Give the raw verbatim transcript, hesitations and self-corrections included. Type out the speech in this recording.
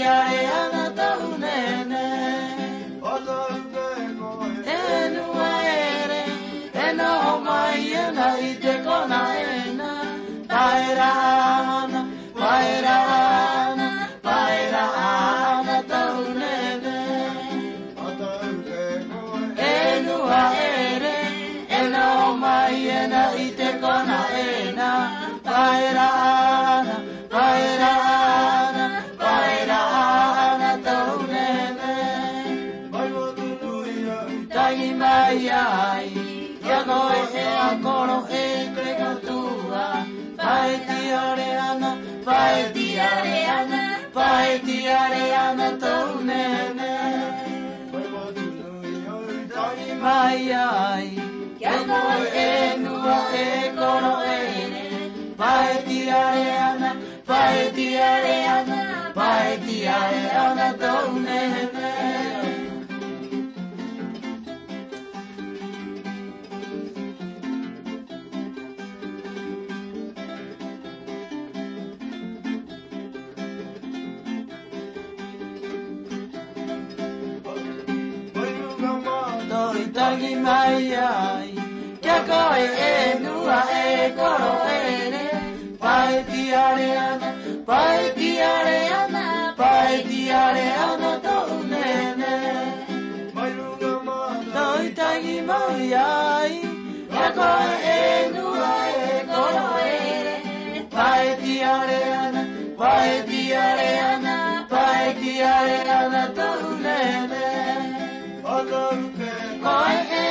tiare ana taunene enu aere eno mai ana ite kona ena pairana pairana pairana taunene enu aere eno mai ana ite kona ena pairana pairana pairana taunene Tagi mai ai, ya goe e a koro e te katua. Pai ti are ana, pai ti are ana, pai ti are ana tau nene. Tagi mai ai, ya goe e nua e koro e ne. Pai ti are ana, pai ti are ana, pai ti are ana tau nene. Tagi mai ai, kia koe e nua e koro e ne. Pai ti are ana, pai ti are ana, pai ti are ana tau nene. Toi tagi mai ai, kia koe e nua e koro e ne. Pai ti are ana, pai ti are ana, pai ti are ana tau nene. Koe e